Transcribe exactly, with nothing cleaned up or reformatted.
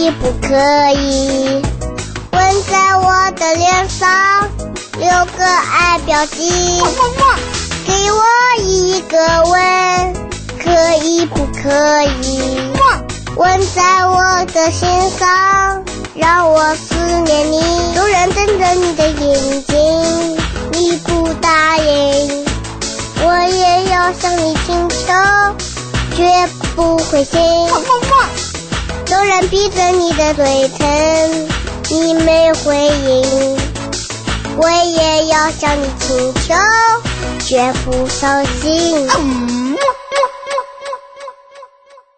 以不可以？吻在我的脸上，留个爱标记。给我一个吻，可以不可以？吻在我的心上，让我思念你。众人瞪着你的眼睛，你不答应，我也要向你请求，绝不灰心。众人闭着你的嘴唇，你没回应，我也要向你请求，绝不伤心。